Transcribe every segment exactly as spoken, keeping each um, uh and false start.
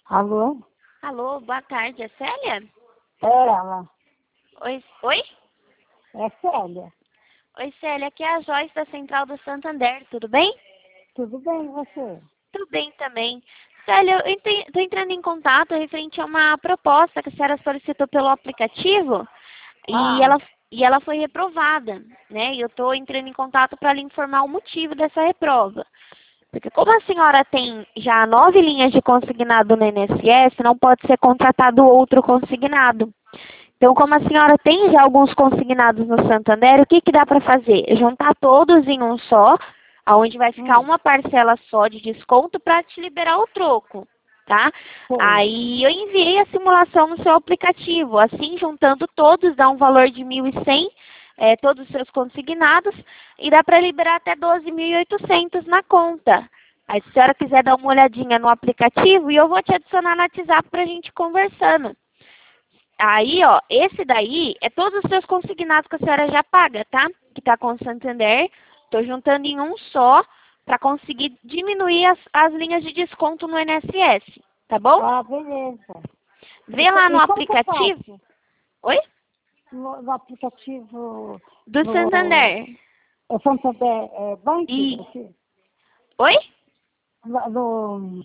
Alô? Alô, boa tarde, é Célia? É ela. Oi? Oi? É Célia. Oi, Célia, aqui é a Joyce da Central do Santander, tudo bem? Tudo bem, e você? Tudo bem também. Célia, eu estou entrando em contato referente a uma proposta que a senhora solicitou pelo aplicativo e Ah, ela, e ela foi reprovada, né? E eu estou entrando em contato para lhe informar o motivo dessa reprova. Porque como a senhora tem já nove linhas de consignado no I N S S, não pode ser contratado outro consignado. Então, como a senhora tem já alguns consignados no Santander, o que, que dá para fazer? Juntar todos em um só, aonde vai ficar hum, uma parcela só de desconto para te liberar o troco, tá? sei. Aí eu enviei a simulação no seu aplicativo, assim, juntando todos, dá um valor de mil e cem, é, todos os seus consignados, e dá para liberar até doze mil e oitocentos na conta. Aí, se a senhora quiser dar uma olhadinha no aplicativo, e eu vou te adicionar no WhatsApp para a gente conversando. Aí, ó, esse daí é todos os seus consignados que a senhora já paga, tá? Que tá com o Santander. Tô juntando em um só para conseguir diminuir as, as linhas de desconto no I N S S, tá bom? Ah, beleza. E, Vê co- lá no e como que eu aplicativo. faço? Oi? No, no aplicativo, Do no Santander. é Santander é, Bank, E. assim? Oi? No, no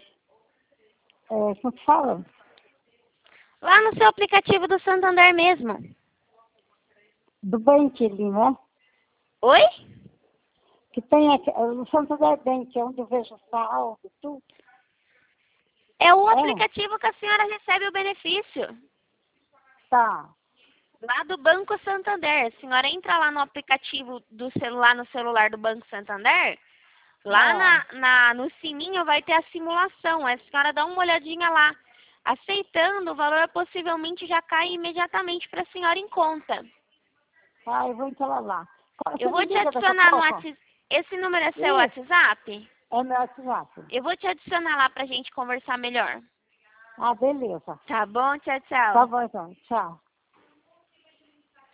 é, como que fala? Lá no seu aplicativo do Santander mesmo. Do Bank ali, né? Oi? Que tem aqui, é, o Santander Bank, é onde eu vejo saldo e tudo. É o É? aplicativo que a senhora recebe o benefício. Tá. Lá do Banco Santander. A senhora entra lá no aplicativo do celular, no celular do Banco Santander. Lá Ah, na, na, no sininho vai ter a simulação. A senhora dá uma olhadinha lá. Aceitando, o valor possivelmente já cai imediatamente para a senhora em conta. ah, eu vou entrar lá. Eu Você vou me te liga daqui a adicionar no pouco? WhatsApp. Esse número é seu Isso, WhatsApp? é meu WhatsApp. Eu vou te adicionar lá para a gente conversar melhor. Ah, beleza. Tá bom? Tchau, Tá tchau. bom, então. Tchau.